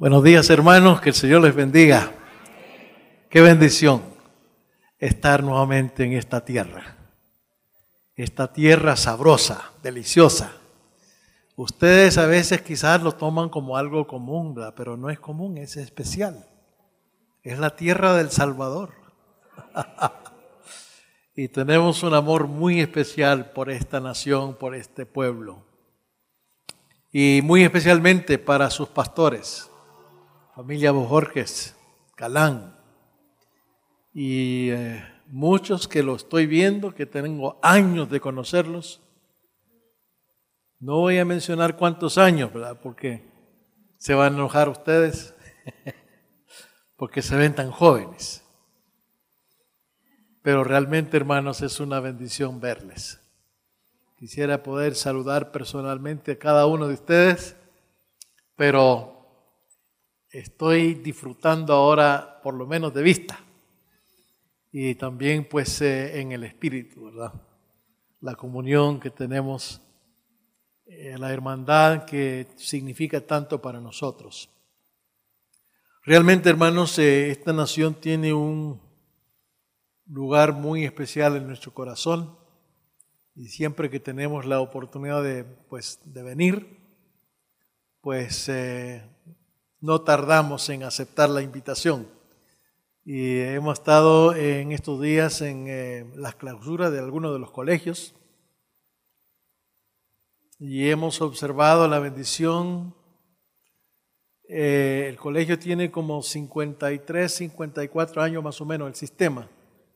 Buenos días, hermanos, que el Señor les bendiga. Qué bendición estar nuevamente en esta tierra sabrosa, deliciosa. Ustedes a veces quizás lo toman como algo común, ¿verdad? Pero no es común, es especial. Es la tierra del Salvador. Y tenemos un amor muy especial por esta nación, por este pueblo. Y muy especialmente para sus pastores, familia Bojorges, Galán, y muchos que lo estoy viendo, que tengo años de conocerlos. No voy a mencionar cuántos años, ¿verdad? Porque se van a enojar ustedes, porque se ven tan jóvenes. Pero realmente, hermanos, es una bendición verles. Quisiera poder saludar personalmente a cada uno de ustedes, pero estoy disfrutando ahora, por lo menos de vista, y también pues en el espíritu, ¿verdad? La comunión que tenemos, la hermandad que significa tanto para nosotros. Realmente, hermanos, esta nación tiene un lugar muy especial en nuestro corazón, y siempre que tenemos la oportunidad de venir, no tardamos en aceptar la invitación. Y hemos estado en estos días en las clausuras de algunos de los colegios y hemos observado la bendición. El colegio tiene como 53, 54 años más o menos el sistema.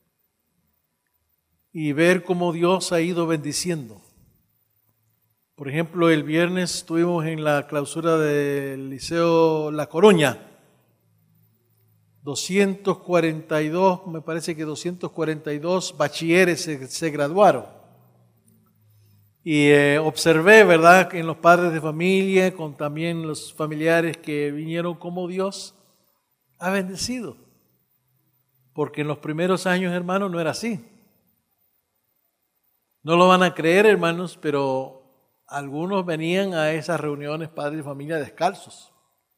Y ver cómo Dios ha ido bendiciendo. Por ejemplo, el viernes estuvimos en la clausura del Liceo La Coruña. 242, me parece que 242 bachilleres se graduaron. Y observé, ¿verdad?, que en los padres de familia, con también los familiares que vinieron, cómo Dios ha bendecido. Porque en los primeros años, hermanos, no era así. No lo van a creer, hermanos, pero algunos venían a esas reuniones padres de familia descalzos.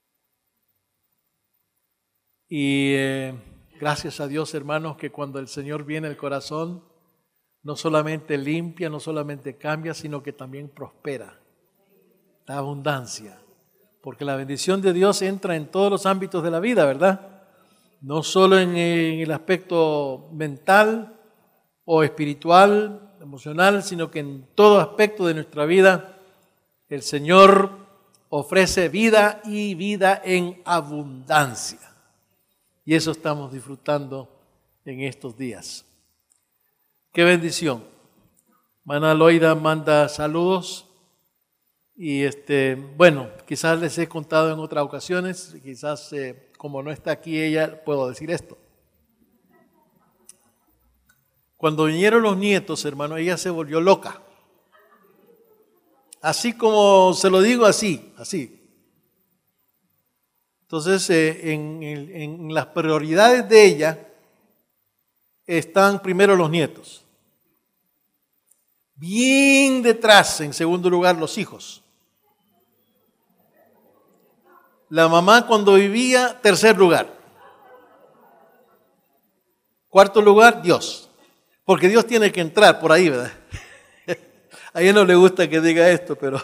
Y gracias a Dios, hermanos, que cuando el Señor viene al corazón, no solamente limpia, no solamente cambia, sino que también prospera, da abundancia. Porque la bendición de Dios entra en todos los ámbitos de la vida, ¿verdad? No solo en el aspecto mental o espiritual, emocional, sino que en todo aspecto de nuestra vida el Señor ofrece vida y vida en abundancia. Y eso estamos disfrutando en estos días. ¡Qué bendición! Hermana Loida manda saludos y quizás les he contado en otras ocasiones, quizás como no está aquí ella, puedo decir esto. Cuando vinieron los nietos, hermano, ella se volvió loca. Así como se lo digo, así. Entonces, en las prioridades de ella están primero los nietos. Bien detrás, en segundo lugar, los hijos. La mamá cuando vivía, tercer lugar. Cuarto lugar, Dios. Porque Dios tiene que entrar por ahí, ¿verdad? A ella no le gusta que diga esto, pero...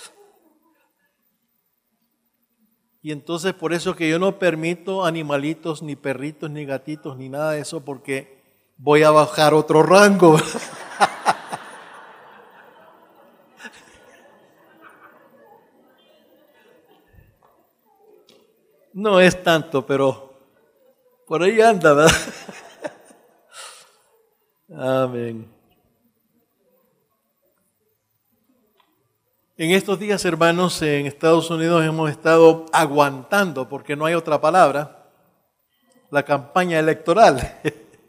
Y entonces por eso que yo no permito animalitos, ni perritos, ni gatitos, ni nada de eso, porque voy a bajar otro rango. No es tanto, pero por ahí anda, ¿verdad? Amén. En estos días, hermanos, en Estados Unidos hemos estado aguantando, porque no hay otra palabra, la campaña electoral.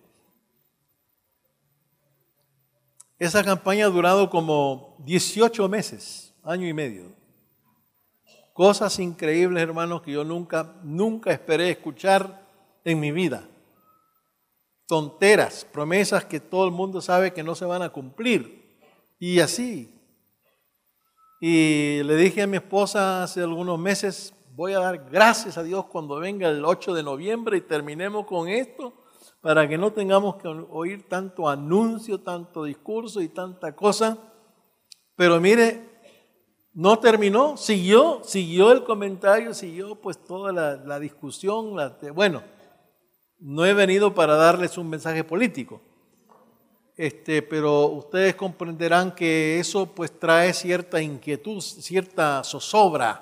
Esa campaña ha durado como 18 meses, año y medio. Cosas increíbles, hermanos, que yo nunca esperé escuchar en mi vida. Tonteras, promesas que todo el mundo sabe que no se van a cumplir. Y así. Y le dije a mi esposa hace algunos meses, voy a dar gracias a Dios cuando venga el 8 de noviembre y terminemos con esto, para que no tengamos que oír tanto anuncio, tanto discurso y tanta cosa. Pero mire, no terminó, siguió el comentario, siguió pues toda la discusión. Bueno, no he venido para darles un mensaje político, pero ustedes comprenderán que eso pues trae cierta inquietud, cierta zozobra,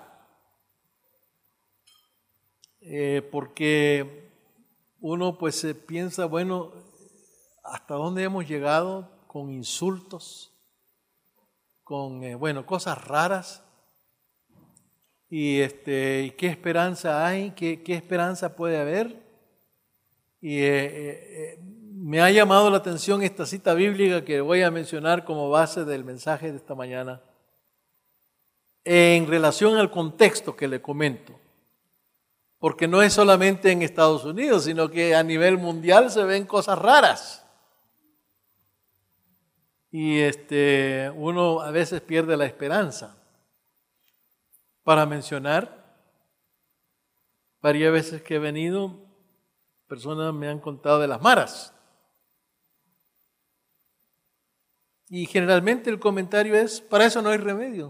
porque uno pues piensa, bueno, ¿hasta dónde hemos llegado con insultos, con cosas raras? Y ¿qué esperanza hay? ¿Qué esperanza puede haber? Y me ha llamado la atención esta cita bíblica que voy a mencionar como base del mensaje de esta mañana, en relación al contexto que le comento. Porque no es solamente en Estados Unidos, sino que a nivel mundial se ven cosas raras. Y uno a veces pierde la esperanza. Para mencionar, varias veces que he venido, personas me han contado de las maras. Y generalmente el comentario es, para eso no hay remedio.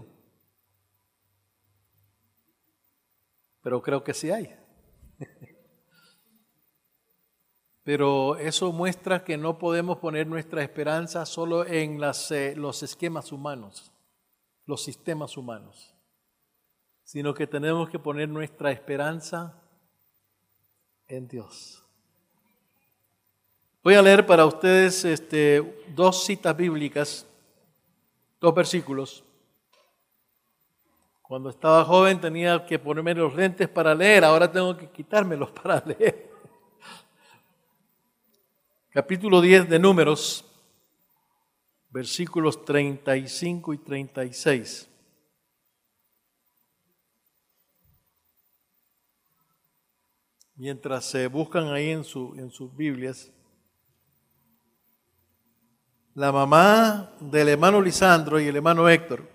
Pero creo que sí hay. Pero eso muestra que no podemos poner nuestra esperanza solo en los esquemas humanos, los sistemas humanos, sino que tenemos que poner nuestra esperanza en Dios. Voy a leer para ustedes dos citas bíblicas, dos versículos. Cuando estaba joven tenía que ponerme los lentes para leer, ahora tengo que quitármelos para leer. Capítulo 10 de Números, versículos 35 y 36. Mientras se buscan ahí en sus Biblias, la mamá del hermano Lisandro y el hermano Héctor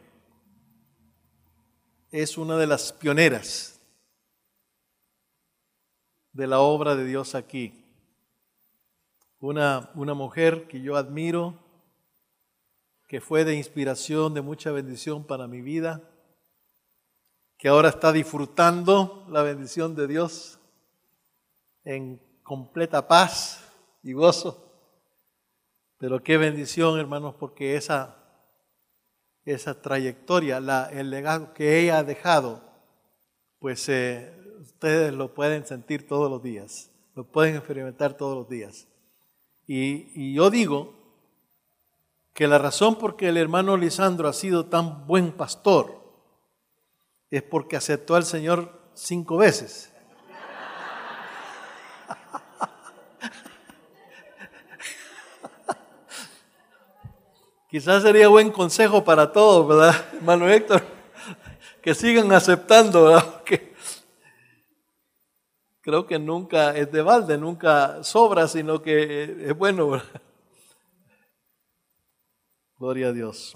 es una de las pioneras de la obra de Dios aquí. Una mujer que yo admiro, que fue de inspiración, de mucha bendición para mi vida, que ahora está disfrutando la bendición de Dios en completa paz y gozo. Pero qué bendición, hermanos, porque esa trayectoria, el legado que ella ha dejado, pues ustedes lo pueden sentir todos los días, lo pueden experimentar todos los días. Y yo digo que la razón por que el hermano Lisandro ha sido tan buen pastor es porque aceptó al Señor 5 veces. Quizás sería buen consejo para todos, ¿verdad, hermano Héctor? Que sigan aceptando, ¿verdad? Porque creo que nunca es de balde, nunca sobra, sino que es bueno, ¿verdad? Gloria a Dios.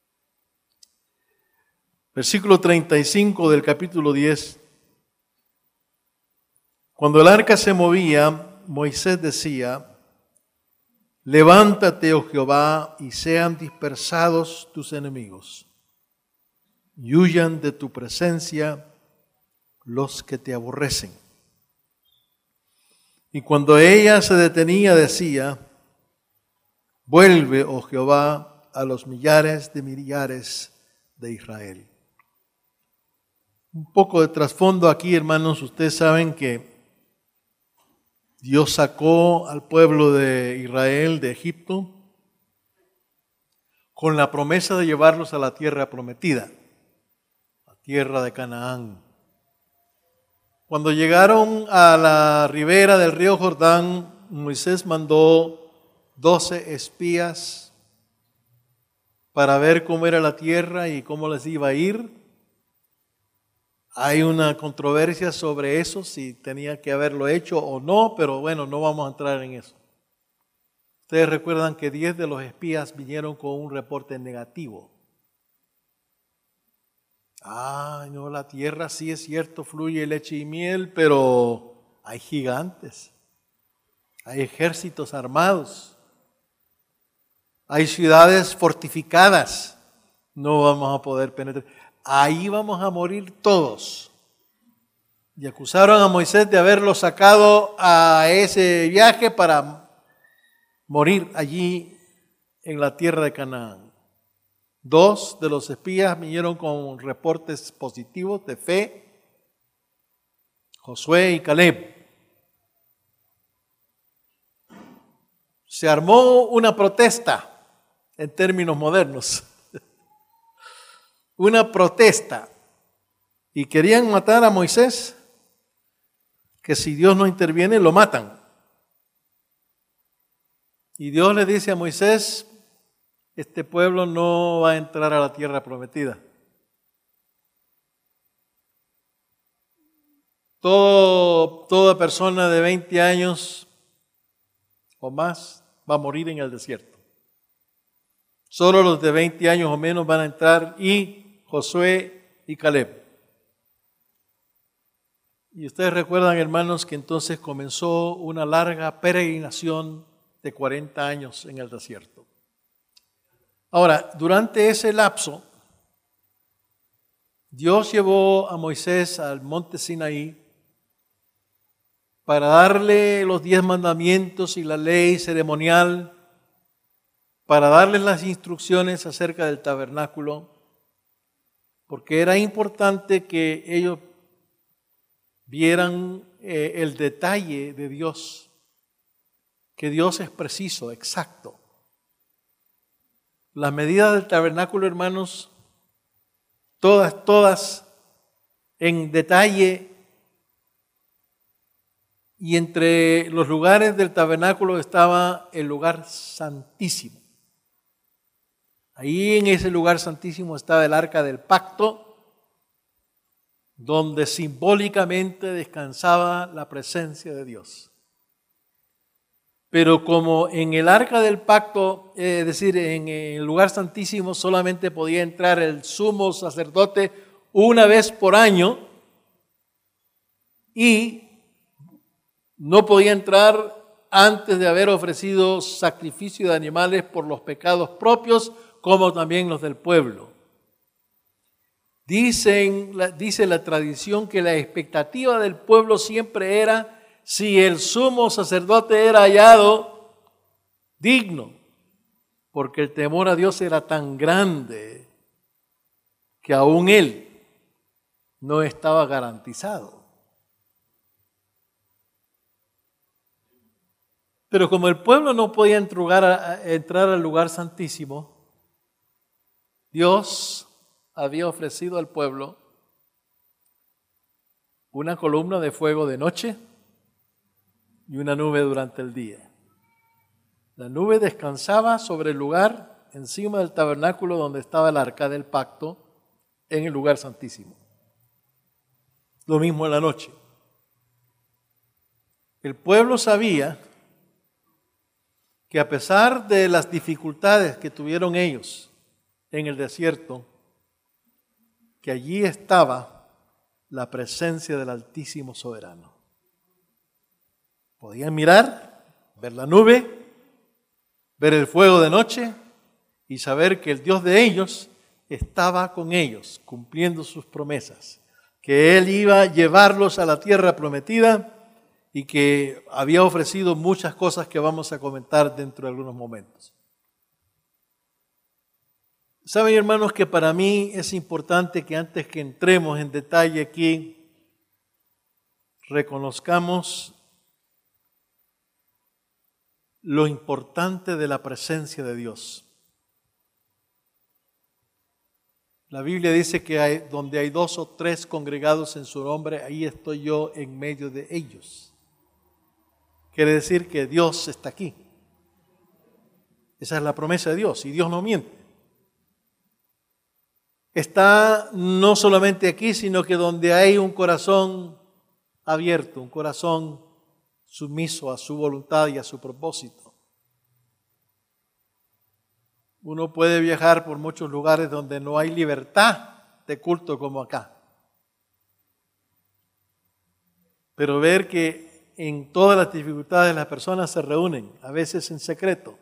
Versículo 35 del capítulo 10. Cuando el arca se movía, Moisés decía: levántate, oh Jehová, y sean dispersados tus enemigos, y huyan de tu presencia los que te aborrecen. Y cuando ella se detenía, decía: vuelve, oh Jehová, a los millares de Israel. Un poco de trasfondo aquí, hermanos. Ustedes saben que Dios sacó al pueblo de Israel de Egipto con la promesa de llevarlos a la tierra prometida, la tierra de Canaán. Cuando llegaron a la ribera del río Jordán, Moisés mandó 12 espías para ver cómo era la tierra y cómo les iba a ir. Hay una controversia sobre eso, si tenía que haberlo hecho o no, pero bueno, no vamos a entrar en eso. Ustedes recuerdan que 10 de los espías vinieron con un reporte negativo. Ay, no, la tierra sí es cierto, fluye leche y miel, pero hay gigantes, hay ejércitos armados, hay ciudades fortificadas, no vamos a poder penetrar. Ahí vamos a morir todos. Y acusaron a Moisés de haberlo sacado a ese viaje para morir allí en la tierra de Canaán. 2 de los espías vinieron con reportes positivos de fe, Josué y Caleb. Se armó una protesta en términos modernos, una protesta, y querían matar a Moisés, que si Dios no interviene lo matan. Y Dios le dice a Moisés: este pueblo no va a entrar a la tierra prometida. Toda persona de 20 años o más va a morir en el desierto. Solo los de 20 años o menos van a entrar, y Josué y Caleb. Y ustedes recuerdan, hermanos, que entonces comenzó una larga peregrinación de 40 años en el desierto. Ahora, durante ese lapso, Dios llevó a Moisés al monte Sinaí para darle los 10 mandamientos y la ley ceremonial, para darles las instrucciones acerca del tabernáculo, porque era importante que ellos vieran el detalle de Dios, que Dios es preciso, exacto. Las medidas del tabernáculo, hermanos, todas en detalle, y entre los lugares del tabernáculo estaba el lugar santísimo. Ahí en ese lugar santísimo estaba el arca del pacto, donde simbólicamente descansaba la presencia de Dios. Pero como en el arca del pacto, es decir, en el lugar santísimo solamente podía entrar el sumo sacerdote una vez por año, y no podía entrar antes de haber ofrecido sacrificio de animales por los pecados propios, como también los del pueblo. Dice la tradición que la expectativa del pueblo siempre era: si el sumo sacerdote era hallado digno, porque el temor a Dios era tan grande que aún él no estaba garantizado. Pero como el pueblo no podía entrar al lugar santísimo, Dios había ofrecido al pueblo una columna de fuego de noche y una nube durante el día. La nube descansaba sobre el lugar encima del tabernáculo donde estaba el arca del pacto, en el lugar santísimo. Lo mismo en la noche. El pueblo sabía que a pesar de las dificultades que tuvieron ellos en el desierto, que allí estaba la presencia del Altísimo Soberano. Podían mirar, ver la nube, ver el fuego de noche y saber que el Dios de ellos estaba con ellos, cumpliendo sus promesas, que Él iba a llevarlos a la tierra prometida y que había ofrecido muchas cosas que vamos a comentar dentro de algunos momentos. Saben, hermanos, que para mí es importante que antes que entremos en detalle aquí, reconozcamos lo importante de la presencia de Dios. La Biblia dice que donde hay 2 o 3 congregados en su nombre, ahí estoy yo en medio de ellos. Quiere decir que Dios está aquí. Esa es la promesa de Dios, y Dios no miente. Está no solamente aquí, sino que donde hay un corazón abierto, un corazón sumiso a su voluntad y a su propósito. Uno puede viajar por muchos lugares donde no hay libertad de culto como acá. Pero ver que en todas las dificultades las personas se reúnen, a veces en secreto,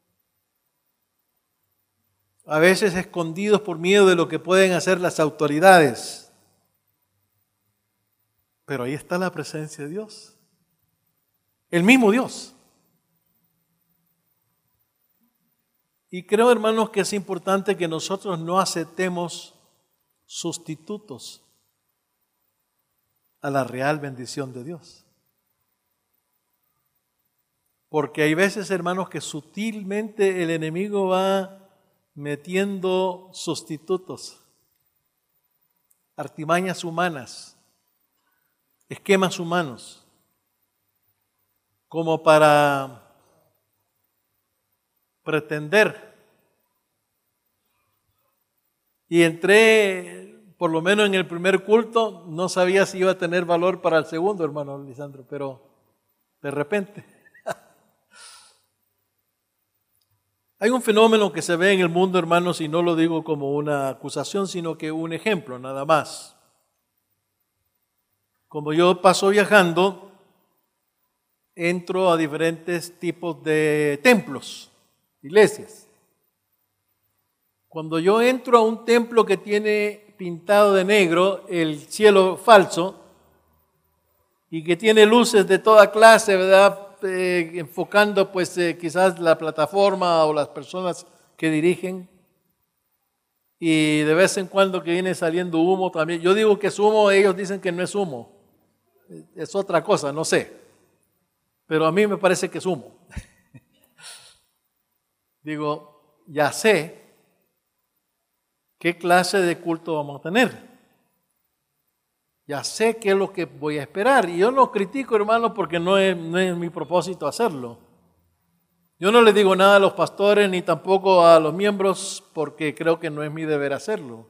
a veces escondidos por miedo de lo que pueden hacer las autoridades. Pero ahí está la presencia de Dios, el mismo Dios. Y creo, hermanos, que es importante que nosotros no aceptemos sustitutos a la real bendición de Dios. Porque hay veces, hermanos, que sutilmente el enemigo va metiendo sustitutos, artimañas humanas, esquemas humanos, como para pretender. Y entré, por lo menos en el primer culto, no sabía si iba a tener valor para el segundo, hermano Lisandro, pero de repente. Hay un fenómeno que se ve en el mundo, hermanos, y no lo digo como una acusación, sino que un ejemplo, nada más. Como yo paso viajando, entro a diferentes tipos de templos, iglesias. Cuando yo entro a un templo que tiene pintado de negro el cielo falso y que tiene luces de toda clase, ¿verdad? Enfocando pues quizás la plataforma o las personas que dirigen, y de vez en cuando que viene saliendo humo también. Yo digo que es humo, ellos dicen que no es humo, es otra cosa, no sé, pero a mí me parece que es humo. Digo, ya sé qué clase de culto vamos a tener. Ya sé qué es lo que voy a esperar. Y yo no critico, hermano, porque no es mi propósito hacerlo. Yo no le digo nada a los pastores ni tampoco a los miembros porque creo que no es mi deber hacerlo.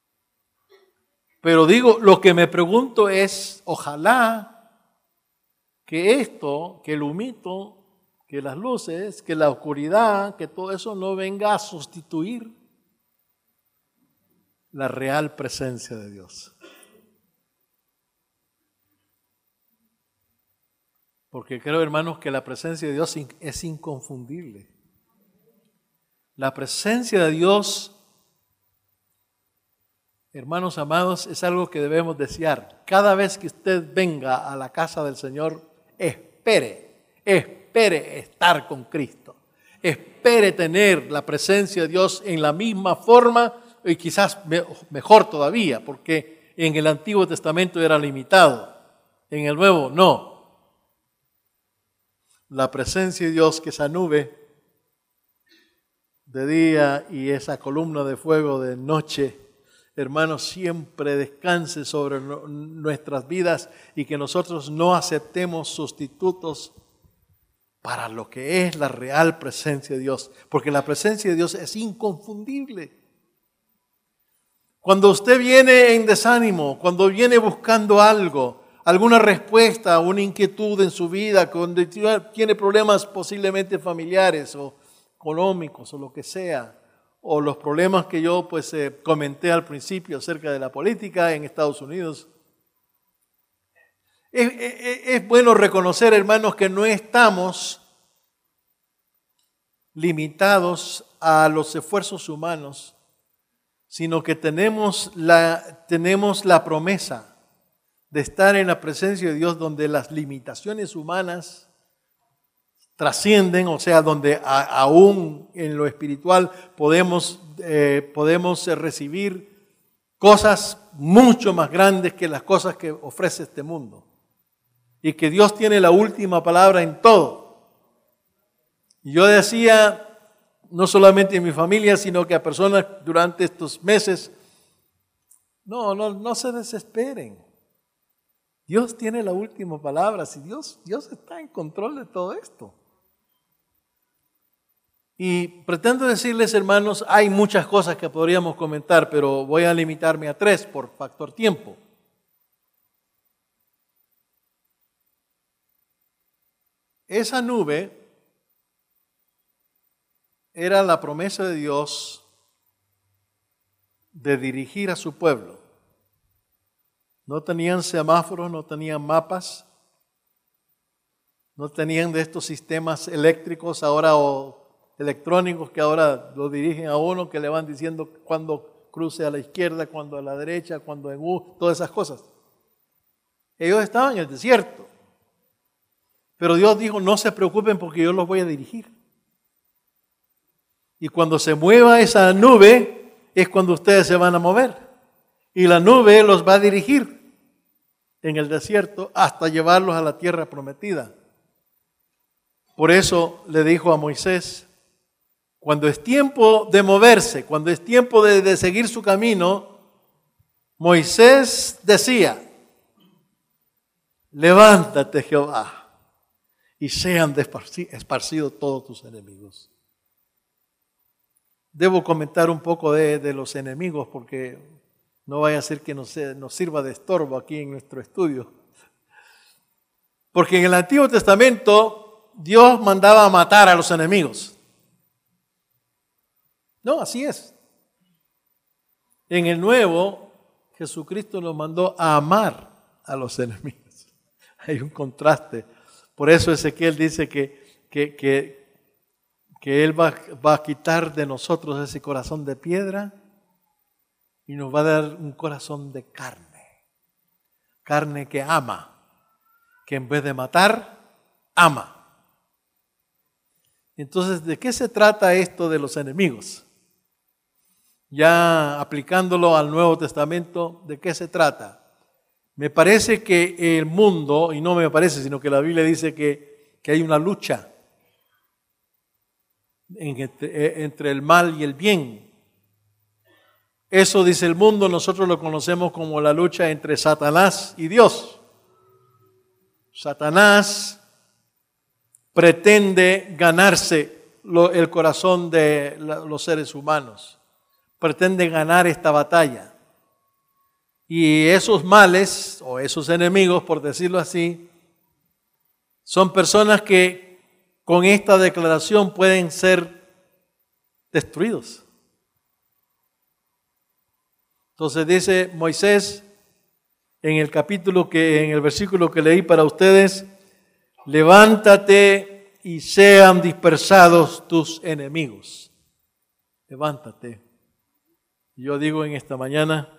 Pero digo, lo que me pregunto es, ojalá que esto, que el humito, que las luces, que la oscuridad, que todo eso no venga a sustituir la real presencia de Dios. Porque creo, hermanos, que la presencia de Dios es inconfundible. La presencia de Dios, hermanos amados, es algo que debemos desear. Cada vez que usted venga a la casa del Señor, espere estar con Cristo. Espere tener la presencia de Dios en la misma forma y quizás mejor todavía, porque en el Antiguo Testamento era limitado, en el Nuevo no. La presencia de Dios, que esa nube de día y esa columna de fuego de noche, hermanos, siempre descanse sobre nuestras vidas y que nosotros no aceptemos sustitutos para lo que es la real presencia de Dios, porque la presencia de Dios es inconfundible. Cuando usted viene en desánimo, cuando viene buscando algo, alguna respuesta a una inquietud en su vida, cuando tiene problemas posiblemente familiares o económicos o lo que sea, o los problemas que yo pues comenté al principio acerca de la política en Estados Unidos. Es bueno reconocer, hermanos, que no estamos limitados a los esfuerzos humanos, sino que tenemos la promesa de estar en la presencia de Dios donde las limitaciones humanas trascienden, o sea, donde aún en lo espiritual podemos recibir cosas mucho más grandes que las cosas que ofrece este mundo. Y que Dios tiene la última palabra en todo. Y yo decía, no solamente en mi familia, sino que a personas durante estos meses, no se desesperen. Dios tiene la última palabra, si Dios está en control de todo esto. Y pretendo decirles, hermanos, hay muchas cosas que podríamos comentar, pero voy a limitarme a 3 por factor tiempo. Esa nube era la promesa de Dios de dirigir a su pueblo. No tenían semáforos, no tenían mapas, no tenían de estos sistemas eléctricos ahora o electrónicos que ahora lo dirigen a uno, que le van diciendo cuándo cruce a la izquierda, cuándo a la derecha, cuándo en U, todas esas cosas. Ellos estaban en el desierto. Pero Dios dijo, no se preocupen porque yo los voy a dirigir. Y cuando se mueva esa nube, es cuando ustedes se van a mover. Y la nube los va a dirigir en el desierto hasta llevarlos a la tierra prometida. Por eso le dijo a Moisés, cuando es tiempo de moverse, cuando es tiempo de seguir su camino, Moisés decía, levántate Jehová y sean esparcidos todos tus enemigos. Debo comentar un poco de los enemigos porque no vaya a ser que nos sirva de estorbo aquí en nuestro estudio. Porque en el Antiguo Testamento Dios mandaba a matar a los enemigos. No, así es. En el Nuevo, Jesucristo nos mandó a amar a los enemigos. Hay un contraste. Por eso Ezequiel dice que Él va a quitar de nosotros ese corazón de piedra y nos va a dar un corazón de carne. Carne que ama, que en vez de matar, ama. Entonces, ¿de qué se trata esto de los enemigos? Ya aplicándolo al Nuevo Testamento, ¿de qué se trata? Me parece que el mundo, y no me parece, sino que la Biblia dice que hay una lucha entre el mal y el bien. Eso dice el mundo, nosotros lo conocemos como la lucha entre Satanás y Dios. Satanás pretende ganarse el corazón de los seres humanos. Pretende ganar esta batalla. Y esos males, o esos enemigos, por decirlo así, son personas que con esta declaración pueden ser destruidos. Entonces dice Moisés en el versículo que leí para ustedes, levántate y sean dispersados tus enemigos. Levántate. Yo digo en esta mañana,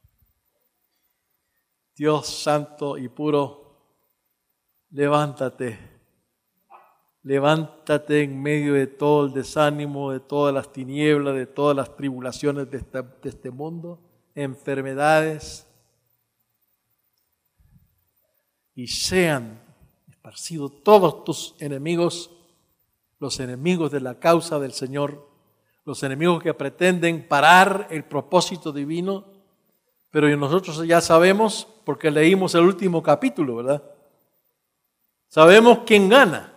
Dios santo y puro, levántate. Levántate en medio de todo el desánimo, de todas las tinieblas, de todas las tribulaciones de este mundo, enfermedades, y sean esparcidos todos tus enemigos, los enemigos de la causa del Señor, los enemigos que pretenden parar el propósito divino, pero nosotros ya sabemos, porque leímos el último capítulo, ¿verdad? Sabemos quién gana.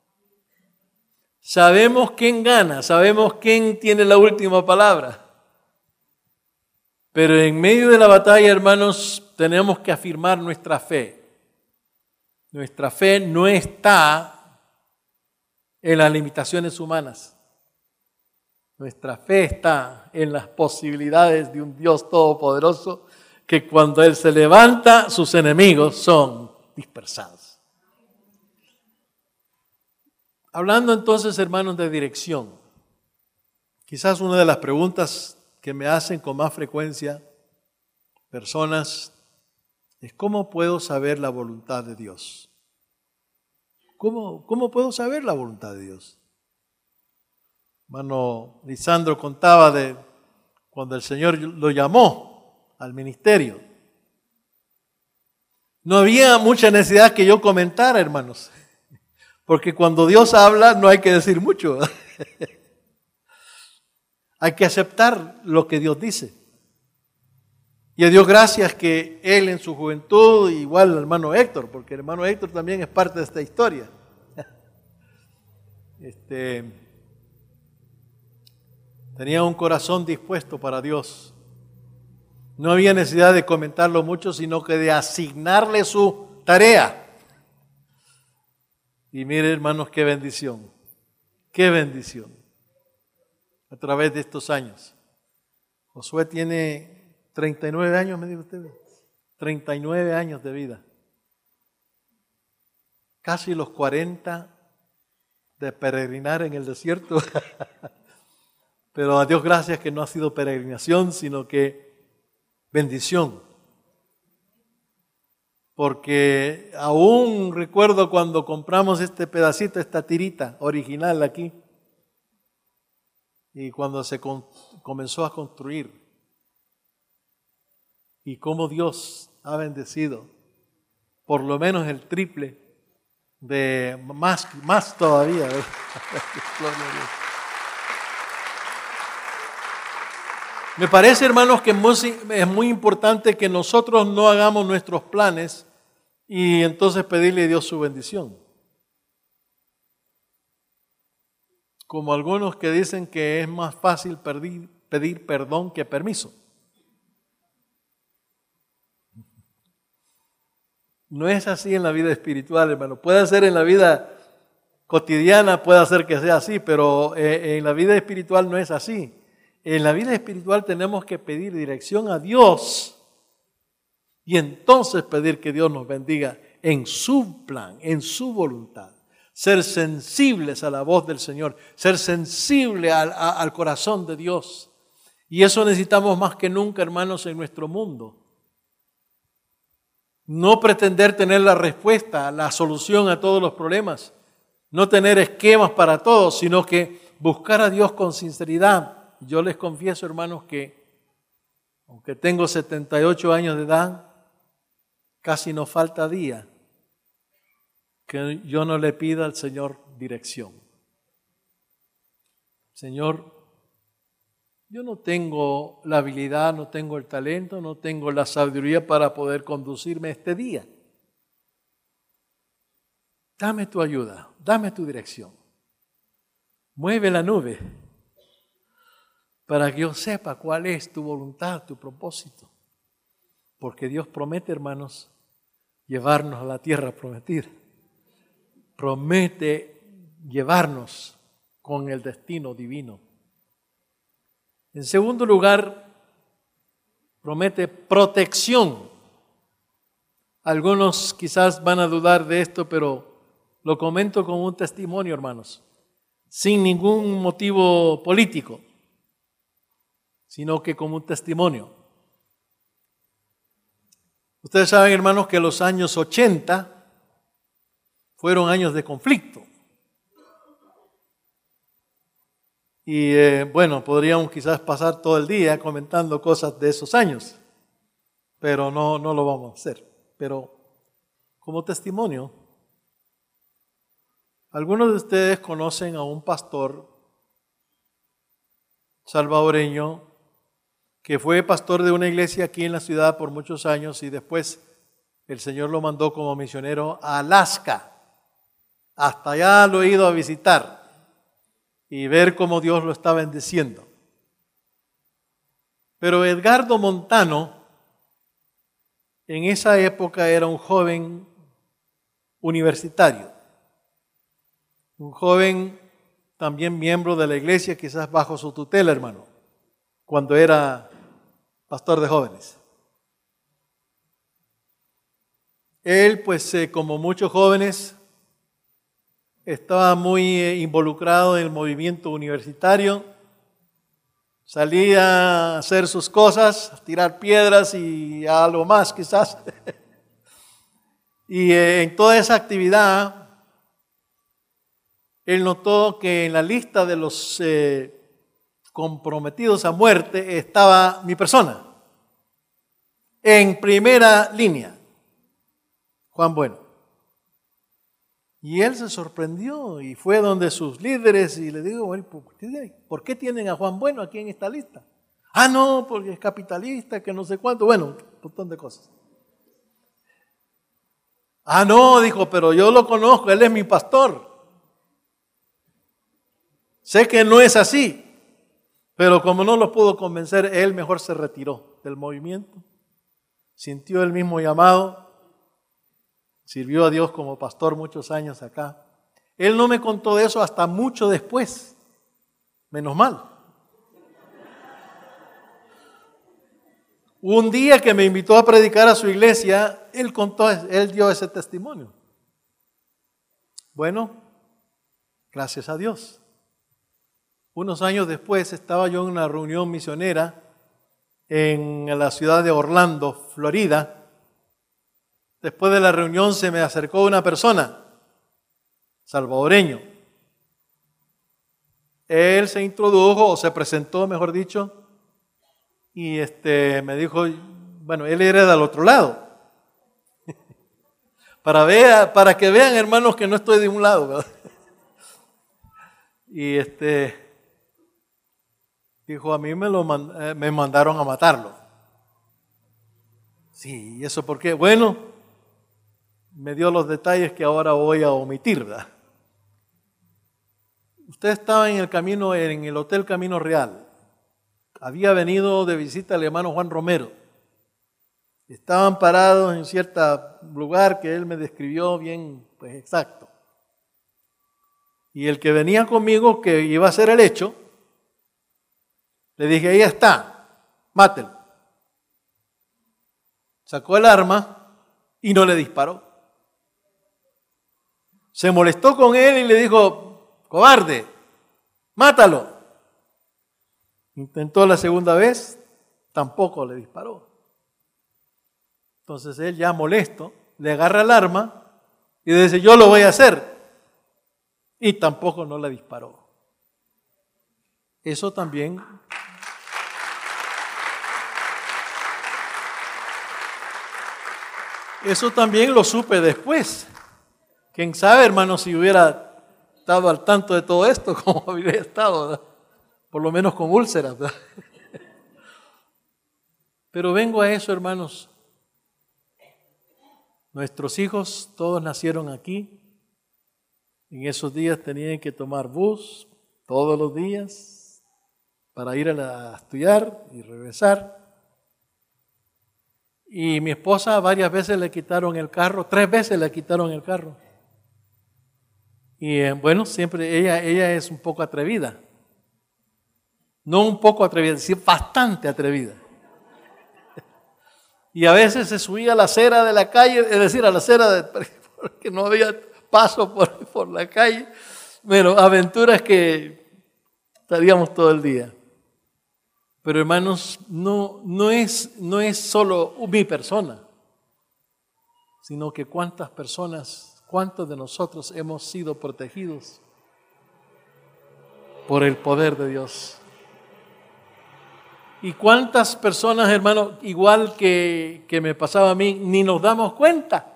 Sabemos quién gana, sabemos quién tiene la última palabra. Pero en medio de la batalla, hermanos, tenemos que afirmar nuestra fe. Nuestra fe no está en las limitaciones humanas. Nuestra fe está en las posibilidades de un Dios todopoderoso que cuando Él se levanta, sus enemigos son dispersados. Hablando entonces, hermanos, de dirección, quizás una de las preguntas que me hacen con más frecuencia personas es ¿cómo puedo saber la voluntad de Dios? ¿Cómo puedo saber la voluntad de Dios? Hermano Lisandro contaba de cuando el Señor lo llamó al ministerio. No había mucha necesidad que yo comentara, hermanos, porque cuando Dios habla no hay que decir mucho. Hay que aceptar lo que Dios dice. Y a Dios gracias que él en su juventud, igual al hermano Héctor, porque el hermano Héctor también es parte de esta historia. Tenía un corazón dispuesto para Dios. No había necesidad de comentarlo mucho, sino que de asignarle su tarea. Y mire, hermanos, qué bendición. Qué bendición. A través de estos años. Josué tiene 39 años, me dijo usted. 39 años de vida. Casi los 40 de peregrinar en el desierto. Pero a Dios gracias que no ha sido peregrinación, sino que bendición. Porque aún recuerdo cuando compramos este pedacito, esta tirita original aquí, y cuando se comenzó a construir, y cómo Dios ha bendecido, por lo menos el triple, de más todavía. Gloria a Dios. Me parece, hermanos, que es muy importante que nosotros no hagamos nuestros planes y entonces pedirle a Dios su bendición. Como algunos que dicen que es más fácil pedir perdón que permiso. No es así en la vida espiritual, hermano. Puede ser en la vida cotidiana, puede ser que sea así, pero en la vida espiritual no es así. En la vida espiritual tenemos que pedir dirección a Dios y entonces pedir que Dios nos bendiga en su plan, en su voluntad. Ser sensibles a la voz del Señor, ser sensibles al corazón de Dios. Y eso necesitamos más que nunca, hermanos, en nuestro mundo. No pretender tener la respuesta, la solución a todos los problemas, no tener esquemas para todos, sino que buscar a Dios con sinceridad. Yo les confieso, hermanos, que aunque tengo 78 años de edad, casi no falta día que yo no le pida al Señor dirección. Señor, yo no tengo la habilidad, no tengo el talento, no tengo la sabiduría para poder conducirme este día. Dame tu ayuda, dame tu dirección. Mueve la nube para que yo sepa cuál es tu voluntad, tu propósito. Porque Dios promete, hermanos, llevarnos a la tierra prometida. Promete llevarnos con el destino divino. En segundo lugar, promete protección. Algunos quizás van a dudar de esto, pero lo comento como un testimonio, hermanos, sin ningún motivo político, sino que como un testimonio. Ustedes saben, hermanos, que los años 80 fueron años de conflicto. Y bueno, podríamos quizás pasar todo el día comentando cosas de esos años, pero no lo vamos a hacer. Pero como testimonio, algunos de ustedes conocen a un pastor salvadoreño que fue pastor de una iglesia aquí en la ciudad por muchos años y después el Señor lo mandó como misionero a Alaska. Hasta allá lo he ido a visitar y ver cómo Dios lo está bendiciendo. Pero Edgardo Montano, en esa época era un joven universitario, un joven también miembro de la iglesia, quizás bajo su tutela, hermano, cuando era pastor de jóvenes. Él, pues, como muchos jóvenes, estaba muy involucrado en el movimiento universitario, salía a hacer sus cosas, a tirar piedras y algo más quizás. Y en toda esa actividad, él notó que en la lista de los comprometidos a muerte estaba mi persona, en primera línea, Juan Bueno. Y él se sorprendió y fue donde sus líderes y le dijo, ¿por qué tienen a Juan Bueno aquí en esta lista? Ah, no, porque es capitalista, que no sé cuánto, bueno, un montón de cosas. Ah, no, dijo, pero yo lo conozco, él es mi pastor. Sé que no es así, pero como no lo pudo convencer, él mejor se retiró del movimiento, sintió el mismo llamado. Sirvió a Dios como pastor muchos años acá. Él no me contó de eso hasta mucho después. Menos mal. Un día que me invitó a predicar a su iglesia, él dio ese testimonio. Bueno, gracias a Dios. Unos años después estaba yo en una reunión misionera en la ciudad de Orlando, Florida. Después de la reunión se me acercó una persona, salvadoreño. Él se introdujo, o se presentó, mejor dicho, y me dijo, bueno, él era del otro lado. Para que vean, hermanos, que no estoy de un lado, ¿verdad? Y dijo, a mí me mandaron a matarlo. Sí, ¿y eso por qué? Bueno, me dio los detalles que ahora voy a omitir, ¿verdad? Usted estaba en el Hotel Camino Real. Había venido de visita al hermano Juan Romero. Estaban parados en cierto lugar que él me describió bien, pues exacto. Y el que venía conmigo, que iba a hacer el hecho, le dije, ahí está, mátelo. Sacó el arma y no le disparó. Se molestó con él y le dijo, cobarde, mátalo. Intentó la segunda vez, tampoco le disparó. Entonces él, ya molesto, le agarra el arma y dice, yo lo voy a hacer. Y tampoco no le disparó. Eso también lo supe después. Quién sabe, hermano, si hubiera estado al tanto de todo esto, como hubiera estado, ¿verdad? Por lo menos con úlceras, ¿verdad? Pero vengo a eso, hermanos. Nuestros hijos todos nacieron aquí. En esos días tenían que tomar bus todos los días para ir a estudiar y regresar. Y mi esposa varias veces le quitaron el carro, 3 veces le quitaron el carro. Y bueno, siempre ella es un poco atrevida. No un poco atrevida, sino bastante atrevida. Y a veces se subía a la acera de la calle, es decir, a la acera porque no había paso por la calle. Bueno, aventuras que estaríamos todo el día. Pero hermanos, no es solo mi persona, sino que cuántas de nosotros hemos sido protegidos por el poder de Dios. Y cuántas personas, hermanos, igual que me pasaba a mí, ni nos damos cuenta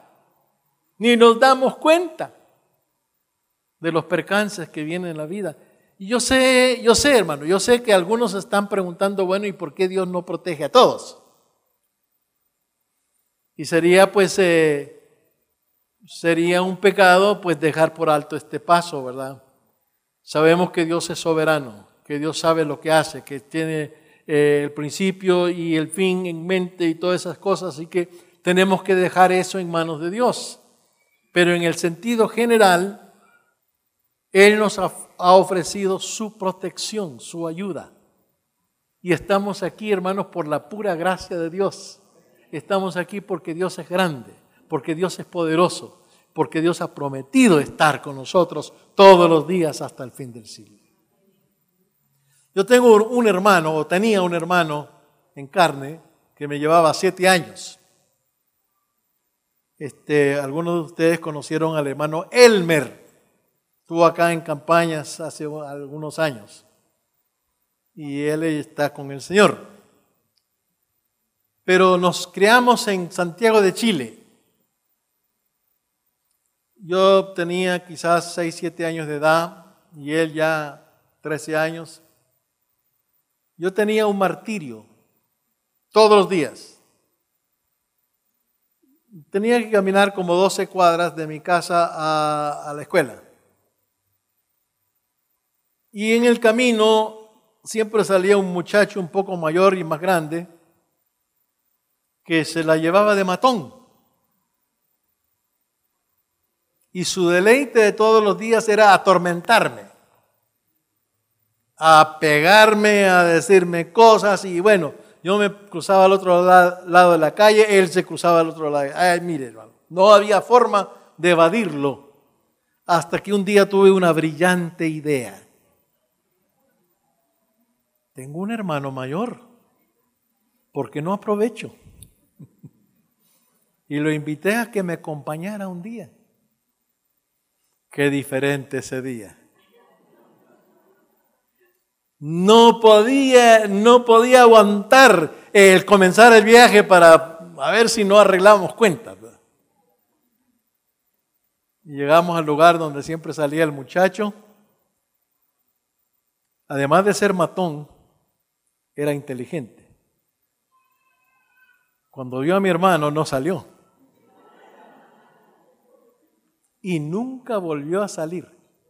de los percances que vienen en la vida. Y yo sé, hermano, yo sé que algunos están preguntando, bueno, ¿y por qué Dios no protege a todos? Y sería un pecado pues dejar por alto este paso, ¿verdad? Sabemos que Dios es soberano, que Dios sabe lo que hace, que tiene el principio y el fin en mente y todas esas cosas, así que tenemos que dejar eso en manos de Dios. Pero en el sentido general, Él nos ha ofrecido su protección, su ayuda. Y estamos aquí, hermanos, por la pura gracia de Dios. Estamos aquí porque Dios es grande, porque Dios es poderoso, porque Dios ha prometido estar con nosotros todos los días hasta el fin del siglo. Yo tenía un hermano en carne que me llevaba 7 años. Algunos de ustedes conocieron al hermano Elmer. Estuvo acá en campañas hace algunos años. Y él está con el Señor. Pero nos criamos en Santiago de Chile. Yo tenía quizás 6, 7 años de edad y él ya 13 años. Yo tenía un martirio todos los días. Tenía que caminar como 12 cuadras de mi casa a la escuela. Y en el camino siempre salía un muchacho un poco mayor y más grande que se la llevaba de matón. Y su deleite de todos los días era atormentarme, a pegarme, a decirme cosas y bueno, Yo me cruzaba al otro lado de la calle, él se cruzaba al otro lado. Ay, mire, hermano, no había forma de evadirlo. Hasta que un día tuve una brillante idea. Tengo un hermano mayor, ¿por qué no aprovecho? Y lo invité a que me acompañara un día. Qué diferente ese día. No podía aguantar el comenzar el viaje para a ver si no arreglamos cuentas. Y llegamos al lugar donde siempre salía el muchacho. Además de ser matón, era inteligente. Cuando vio a mi hermano, no salió. Y nunca volvió a salir.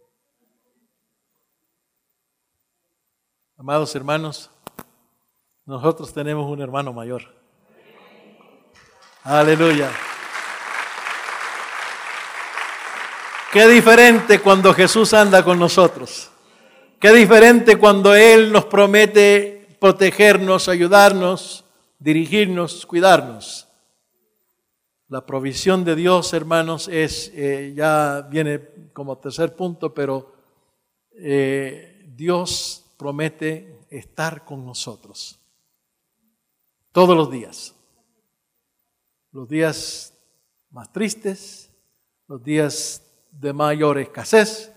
Amados hermanos, nosotros tenemos un hermano mayor. Aleluya. Qué diferente cuando Jesús anda con nosotros. Qué diferente cuando Él nos promete protegernos, ayudarnos, dirigirnos, cuidarnos. La provisión de Dios, hermanos, ya viene como tercer punto, pero Dios promete estar con nosotros todos los días más tristes, los días de mayor escasez,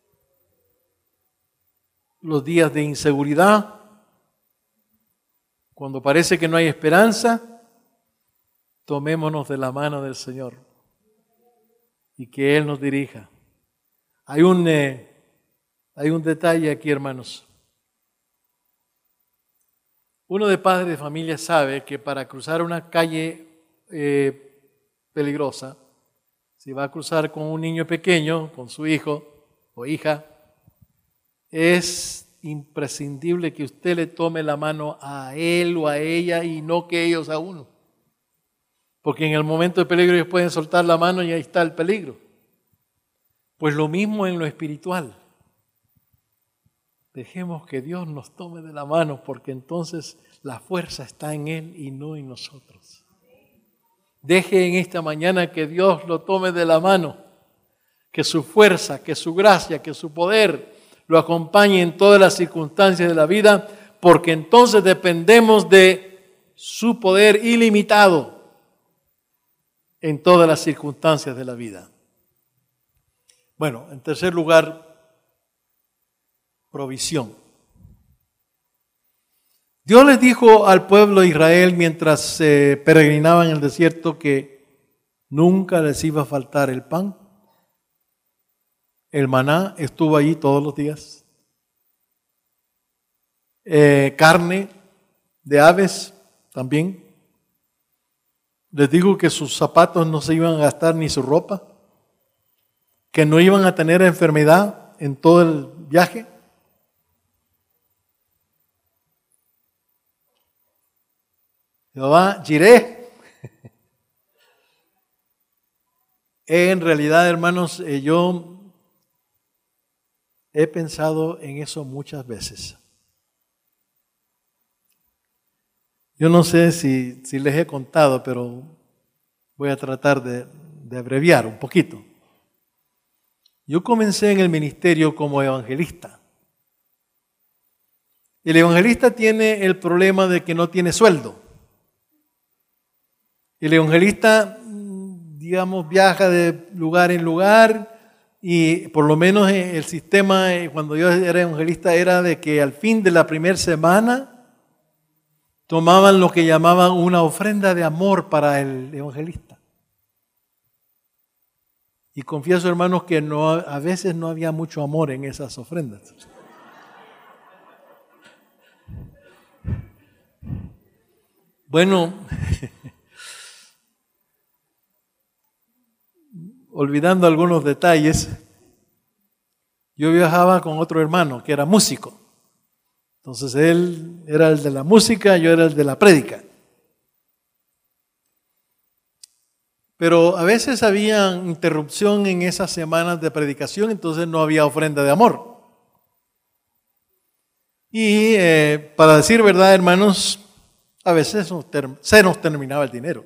los días de inseguridad, cuando parece que no hay esperanza. Tomémonos de la mano del Señor y que Él nos dirija. Hay un detalle aquí, hermanos. Uno de padres de familia sabe que para cruzar una calle peligrosa, si va a cruzar con un niño pequeño, con su hijo o hija, es imprescindible que usted le tome la mano a él o a ella y no que ellos a uno. Porque en el momento de peligro ellos pueden soltar la mano y ahí está el peligro. Pues lo mismo en lo espiritual. Dejemos que Dios nos tome de la mano, porque entonces la fuerza está en Él y no en nosotros. Deje en esta mañana que Dios lo tome de la mano, que su fuerza, que su gracia, que su poder lo acompañe en todas las circunstancias de la vida, porque entonces dependemos de su poder ilimitado en todas las circunstancias de la vida. Bueno, en tercer lugar, provisión. Dios les dijo al pueblo de Israel mientras peregrinaban en el desierto que nunca les iba a faltar el pan. El maná estuvo allí todos los días. Carne de aves también. Les digo que sus zapatos no se iban a gastar ni su ropa, que no iban a tener enfermedad en todo el viaje. Jehová Jireh. En realidad, hermanos, yo he pensado en eso muchas veces. Yo no sé si les he contado, pero voy a tratar de abreviar un poquito. Yo comencé en el ministerio como evangelista. El evangelista tiene el problema de que no tiene sueldo. El evangelista, digamos, viaja de lugar en lugar y por lo menos el sistema cuando yo era evangelista era de que al fin de la primera semana tomaban lo que llamaban una ofrenda de amor para el evangelista. Y confieso, hermanos, que a veces no había mucho amor en esas ofrendas. Bueno, olvidando algunos detalles, yo viajaba con otro hermano que era músico. Entonces él era el de la música, yo era el de la prédica. Pero a veces había interrupción en esas semanas de predicación, entonces no había ofrenda de amor. Y para decir verdad, hermanos, a veces se nos terminaba el dinero.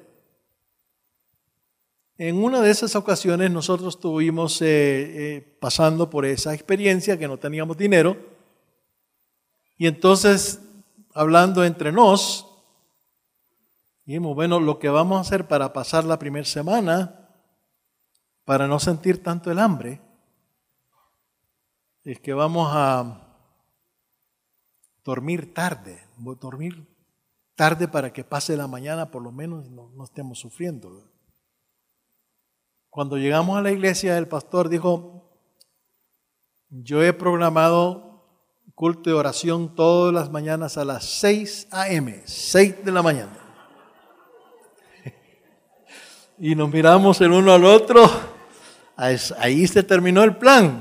En una de esas ocasiones nosotros estuvimos pasando por esa experiencia que no teníamos dinero y entonces hablando entre nos, dijimos, bueno, lo que vamos a hacer para pasar la primera semana, para no sentir tanto el hambre, es que vamos a dormir tarde para que pase la mañana por lo menos y no estemos sufriendo. Cuando llegamos a la iglesia, el pastor dijo, yo he programado culto de oración todas las mañanas a las 6 a.m., 6 de la mañana. Y nos miramos el uno al otro, ahí se terminó el plan.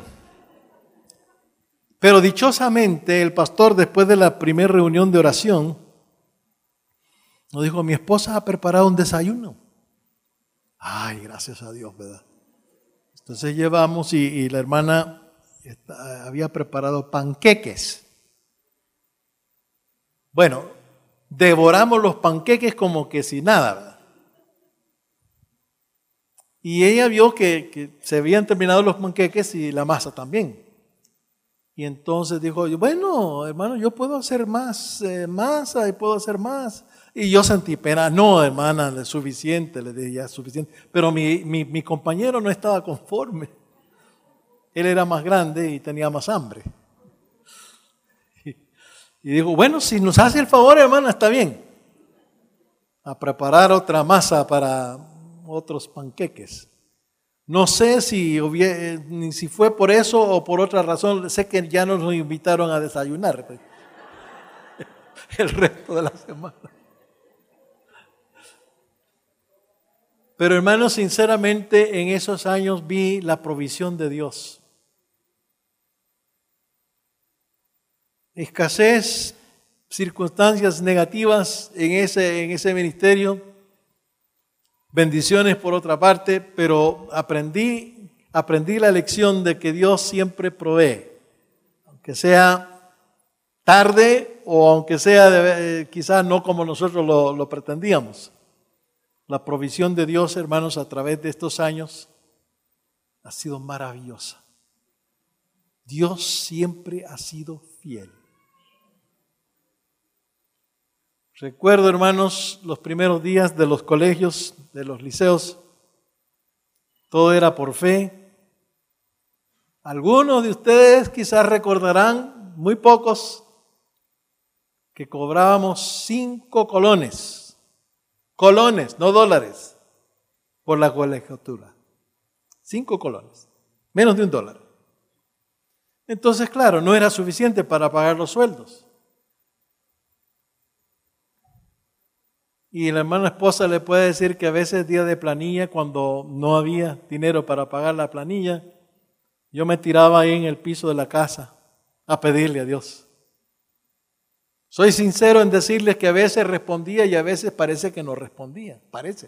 Pero dichosamente el pastor, después de la primera reunión de oración, nos dijo, mi esposa ha preparado un desayuno. Ay, gracias a Dios, ¿verdad? Entonces llevamos y la hermana había preparado panqueques. Bueno, devoramos los panqueques como que sin nada, ¿verdad? Y ella vio que se habían terminado los panqueques y la masa también. Y entonces dijo, bueno, hermano, yo puedo hacer más masa y puedo hacer más. Y yo sentí pena, no, hermana, es suficiente, le dije, ya es suficiente. Pero mi compañero no estaba conforme. Él era más grande y tenía más hambre. Y dijo, bueno, si nos hace el favor, hermana, está bien. A preparar otra masa para otros panqueques. No sé si fue por eso o por otra razón. Sé que ya nos invitaron a desayunar el resto de la semana. Pero hermanos, sinceramente en esos años vi la provisión de Dios. Escasez, circunstancias negativas en ese ministerio, bendiciones por otra parte, pero aprendí la lección de que Dios siempre provee, aunque sea tarde o aunque sea quizás no como nosotros lo pretendíamos. La provisión de Dios, hermanos, a través de estos años ha sido maravillosa. Dios siempre ha sido fiel. Recuerdo, hermanos, los primeros días de los colegios, de los liceos, todo era por fe. Algunos de ustedes quizás recordarán, muy pocos, que cobrábamos 5 colones. Colones, no dólares, por la colegiatura. 5 colones, menos de $1. Entonces, claro, no era suficiente para pagar los sueldos. Y la hermana esposa le puede decir que a veces día de planilla, cuando no había dinero para pagar la planilla, yo me tiraba ahí en el piso de la casa a pedirle a Dios. Soy sincero en decirles que a veces respondía y a veces parece que no respondía, parece.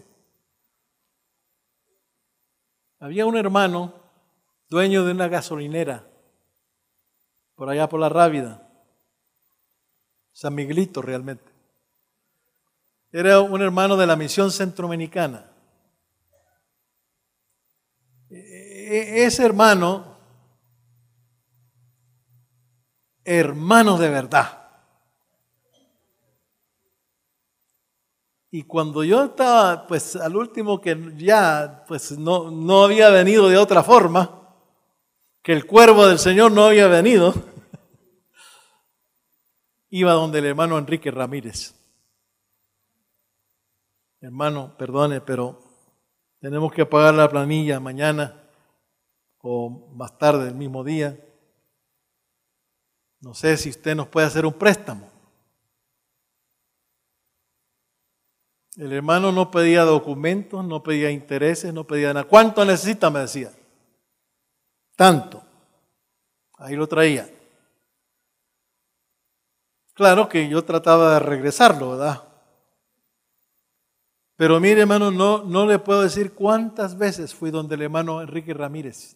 Había un hermano, dueño de una gasolinera, por allá por La Rábida, San Miguelito realmente. Era un hermano de la misión centroamericana. Ese hermano de verdad. Y cuando yo estaba, pues al último que ya, pues no había venido de otra forma, que el cuervo del Señor no había venido, iba donde el hermano Enrique Ramírez. Hermano, perdone, pero tenemos que pagar la planilla mañana o más tarde el mismo día. No sé si usted nos puede hacer un préstamo. El hermano no pedía documentos, no pedía intereses, no pedía nada. ¿Cuánto necesita? Me decía. Tanto. Ahí lo traía. Claro que yo trataba de regresarlo, ¿verdad? Pero mire, hermano, no le puedo decir cuántas veces fui donde el hermano Enrique Ramírez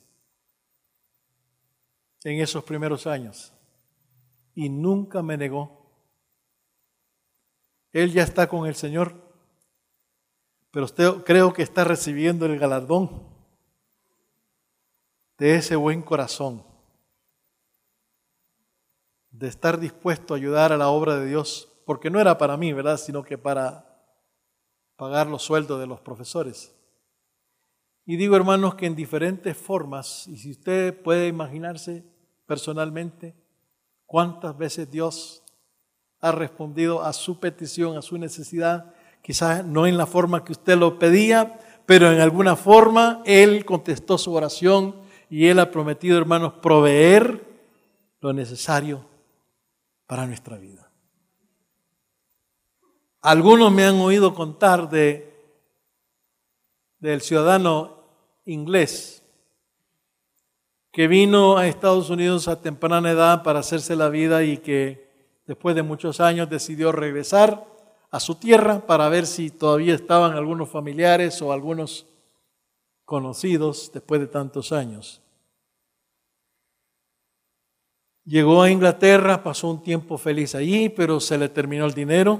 en esos primeros años y nunca me negó. Él ya está con el Señor, pero usted creo que está recibiendo el galardón de ese buen corazón, de estar dispuesto a ayudar a la obra de Dios, porque no era para mí, ¿verdad?, sino que para pagar los sueldos de los profesores. Y digo, hermanos, que en diferentes formas, y si usted puede imaginarse personalmente, cuántas veces Dios ha respondido a su petición, a su necesidad, quizás no en la forma que usted lo pedía, pero en alguna forma Él contestó su oración y Él ha prometido, hermanos, proveer lo necesario para nuestra vida. Algunos me han oído contar del ciudadano inglés que vino a Estados Unidos a temprana edad para hacerse la vida y que después de muchos años decidió regresar a su tierra para ver si todavía estaban algunos familiares o algunos conocidos después de tantos años. Llegó a Inglaterra, pasó un tiempo feliz allí, pero se le terminó el dinero.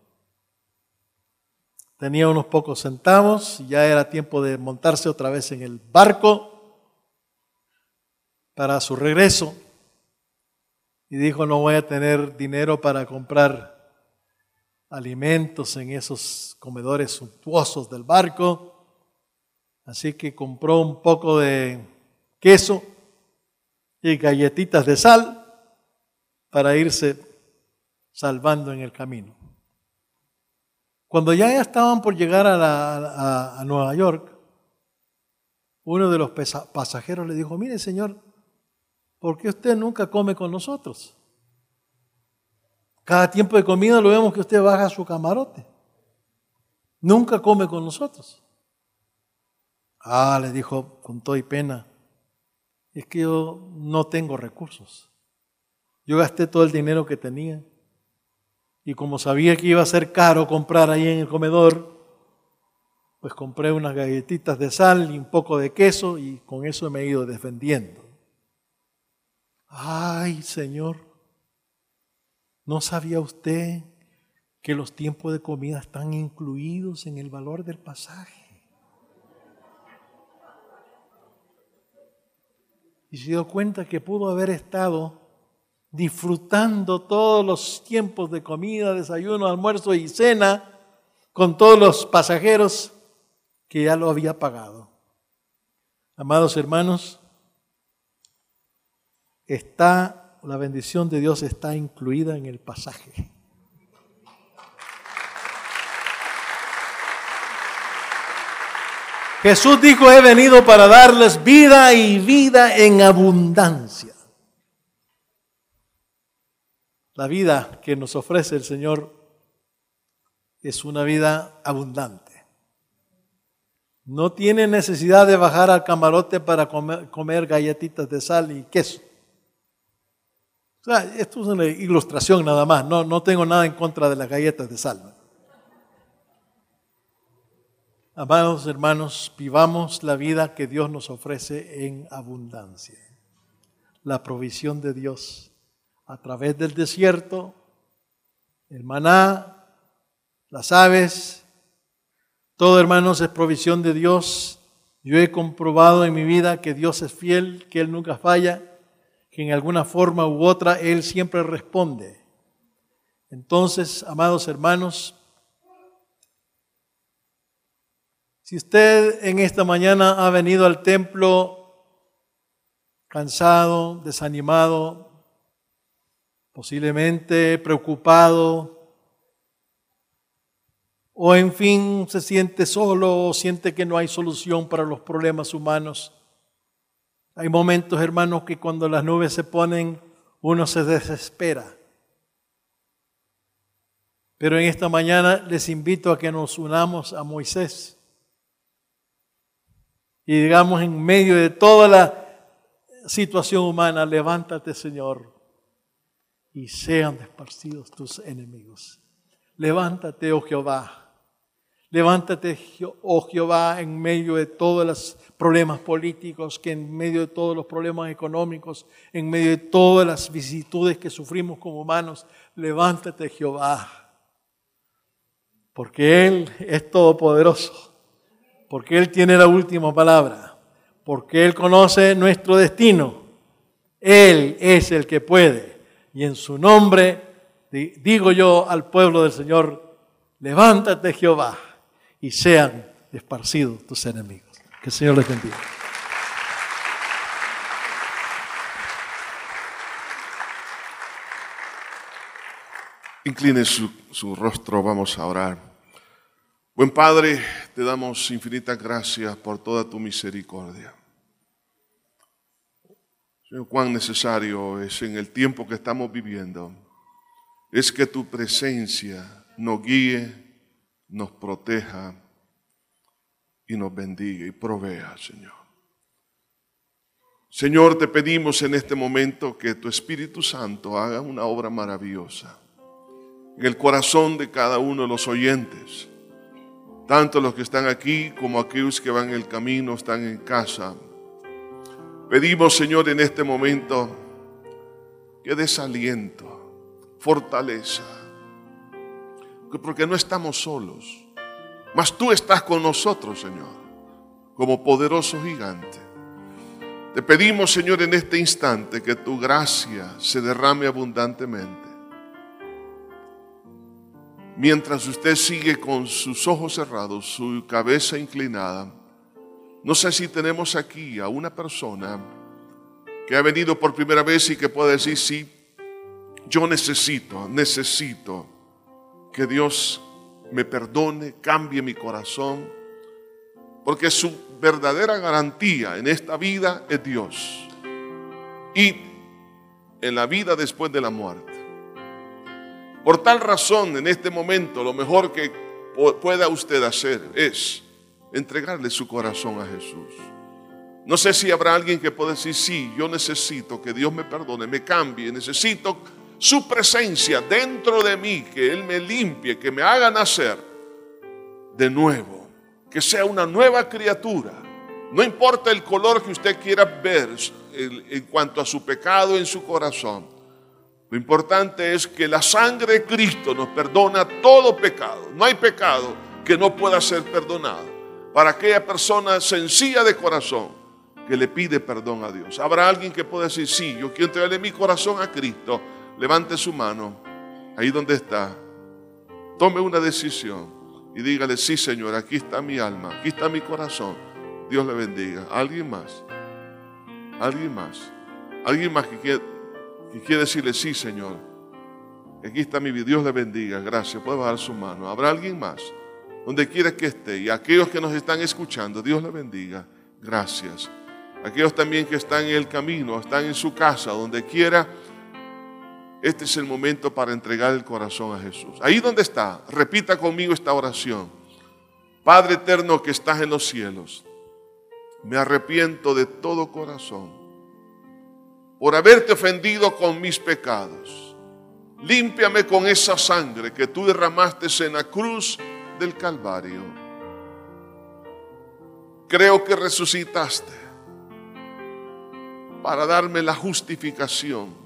Tenía unos pocos centavos y ya era tiempo de montarse otra vez en el barco para su regreso. Y dijo, no voy a tener dinero para comprar alimentos en esos comedores suntuosos del barco. Así que compró un poco de queso y galletitas de sal para irse salvando en el camino. Cuando ya estaban por llegar a Nueva York, uno de los pasajeros le dijo, mire señor, ¿por qué usted nunca come con nosotros? Cada tiempo de comida lo vemos que usted baja a su camarote. Nunca come con nosotros. Le dijo con todo y pena, es que yo no tengo recursos. Yo gasté todo el dinero que tenía. Y como sabía que iba a ser caro comprar ahí en el comedor, pues compré unas galletitas de sal y un poco de queso y con eso me he ido defendiendo. Ay, Señor, ¿no sabía usted que los tiempos de comida están incluidos en el valor del pasaje? Y se dio cuenta que pudo haber estado disfrutando todos los tiempos de comida, desayuno, almuerzo y cena con todos los pasajeros que ya lo había pagado. Amados hermanos, la bendición de Dios está incluida en el pasaje. Jesús dijo, he venido para darles vida y vida en abundancia. La vida que nos ofrece el Señor es una vida abundante. No tiene necesidad de bajar al camarote para comer galletitas de sal y queso. O sea, esto es una ilustración nada más. No tengo nada en contra de las galletas de sal. Amados hermanos, vivamos la vida que Dios nos ofrece en abundancia. La provisión de Dios a través del desierto, el maná, las aves, todo, hermanos, es provisión de Dios. Yo he comprobado en mi vida que Dios es fiel, que Él nunca falla, que en alguna forma u otra Él siempre responde. Entonces, amados hermanos, si usted en esta mañana ha venido al templo cansado, desanimado, posiblemente preocupado, o en fin se siente solo o siente que no hay solución para los problemas humanos. Hay momentos, hermanos, que cuando las nubes se ponen, uno se desespera. Pero en esta mañana les invito a que nos unamos a Moisés y digamos en medio de toda la situación humana, levántate, Señor, y sean esparcidos tus enemigos. Levántate, oh Jehová. Levántate, oh Jehová, en medio de todos los problemas políticos, que en medio de todos los problemas económicos, en medio de todas las vicisitudes que sufrimos como humanos. Levántate, Jehová. porque Él es todopoderoso, porque Él tiene la última palabra, porque Él conoce nuestro destino. Él es el que puede. Y en su nombre digo yo al pueblo del Señor, levántate Jehová y sean esparcidos tus enemigos. Que el Señor les bendiga. Incline su rostro, vamos a orar. Buen Padre, te damos infinitas gracias por toda tu misericordia. Señor, cuán necesario es en el tiempo que estamos viviendo, es que tu presencia nos guíe, nos proteja y nos bendiga y provea, Señor. Señor, te pedimos en este momento que tu Espíritu Santo haga una obra maravillosa en el corazón de cada uno de los oyentes, tanto los que están aquí como aquellos que van en el camino, están en casa. Pedimos, Señor, en este momento que des aliento, fortaleza, porque no estamos solos, mas tú estás con nosotros, Señor, como poderoso gigante. Te pedimos, Señor, en este instante que tu gracia se derrame abundantemente. Mientras usted sigue con sus ojos cerrados, su cabeza inclinada, no sé si tenemos aquí a una persona que ha venido por primera vez y que puede decir, sí, yo necesito que Dios me perdone, cambie mi corazón, porque su verdadera garantía en esta vida es Dios y en la vida después de la muerte. Por tal razón, en este momento, lo mejor que pueda usted hacer es entregarle su corazón a Jesús. No sé si habrá alguien que pueda decir, sí, yo necesito que Dios me perdone, me cambie, necesito su presencia dentro de mí, que Él me limpie, que me haga nacer de nuevo, que sea una nueva criatura. No importa el color que usted quiera ver en cuanto a su pecado en su corazón. Lo importante es que la sangre de Cristo nos perdona todo pecado. No hay pecado que no pueda ser perdonado para aquella persona sencilla de corazón que le pide perdón a Dios. Habrá alguien que pueda decir, sí, yo quiero entregarle mi corazón a Cristo. Levante su mano ahí donde está. Tome una decisión y dígale, sí, Señor, aquí está mi alma, aquí está mi corazón. Dios le bendiga. ¿Alguien más? ¿Alguien más? ¿Alguien más que quiere decirle, sí, Señor, aquí está mi vida? Dios le bendiga, gracias. Puede bajar su mano. ¿Habrá alguien más? Donde quiera que esté. Y aquellos que nos están escuchando, Dios le bendiga, gracias. Aquellos también que están en el camino, están en su casa, donde quiera. Este es el momento para entregar el corazón a Jesús. Ahí donde está, repita conmigo esta oración. Padre eterno que estás en los cielos, me arrepiento de todo corazón por haberte ofendido con mis pecados. Límpiame con esa sangre que tú derramaste en la cruz del Calvario. Creo que resucitaste para darme la justificación.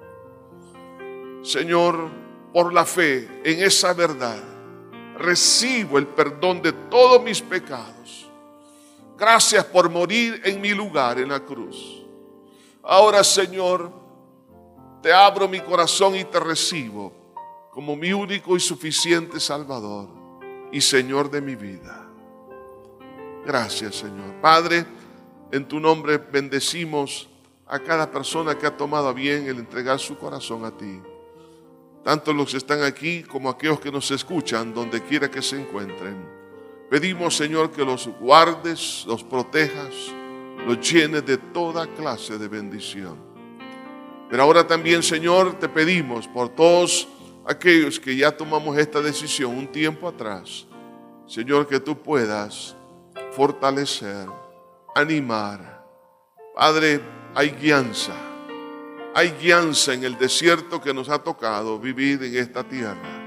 Señor, por la fe en esa verdad, recibo el perdón de todos mis pecados. Gracias por morir en mi lugar en la cruz. Ahora, Señor, te abro mi corazón y te recibo como mi único y suficiente Salvador y Señor de mi vida. Gracias, Señor. Padre, en tu nombre bendecimos a cada persona que ha tomado a bien el entregar su corazón a ti. Tanto los que están aquí como aquellos que nos escuchan, donde quiera que se encuentren. Pedimos, Señor, que los guardes, los protejas, los llenes de toda clase de bendición. Pero ahora también, Señor, te pedimos por todos aquellos que ya tomamos esta decisión un tiempo atrás. Señor, que tú puedas fortalecer, animar. Padre, hay guianza. Hay guianza en el desierto que nos ha tocado vivir en esta tierra.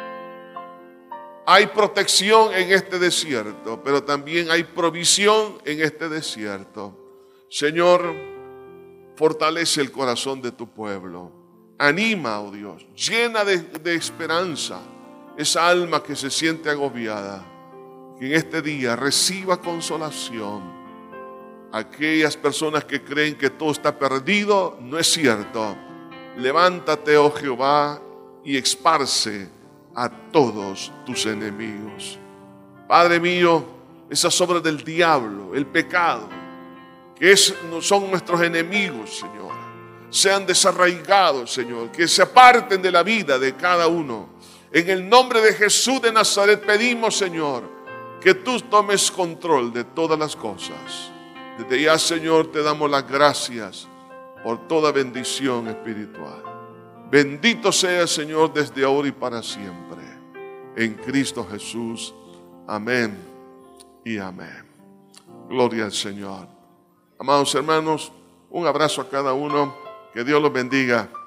Hay protección en este desierto, pero también hay provisión en este desierto. Señor, fortalece el corazón de tu pueblo. Anima, oh Dios, llena de esperanza esa alma que se siente agobiada, que en este día reciba consolación. Aquellas personas que creen que todo está perdido, no es cierto. Levántate, oh Jehová, y esparce a todos tus enemigos. Padre mío, esas obras del diablo, el pecado, que son nuestros enemigos, Señor, sean desarraigados, Señor, que se aparten de la vida de cada uno. En el nombre de Jesús de Nazaret pedimos, Señor, que tú tomes control de todas las cosas. Desde ya, Señor, te damos las gracias por toda bendición espiritual. Bendito sea, Señor, desde ahora y para siempre. En Cristo Jesús. Amén y amén. Gloria al Señor. Amados hermanos, un abrazo a cada uno. Que Dios los bendiga.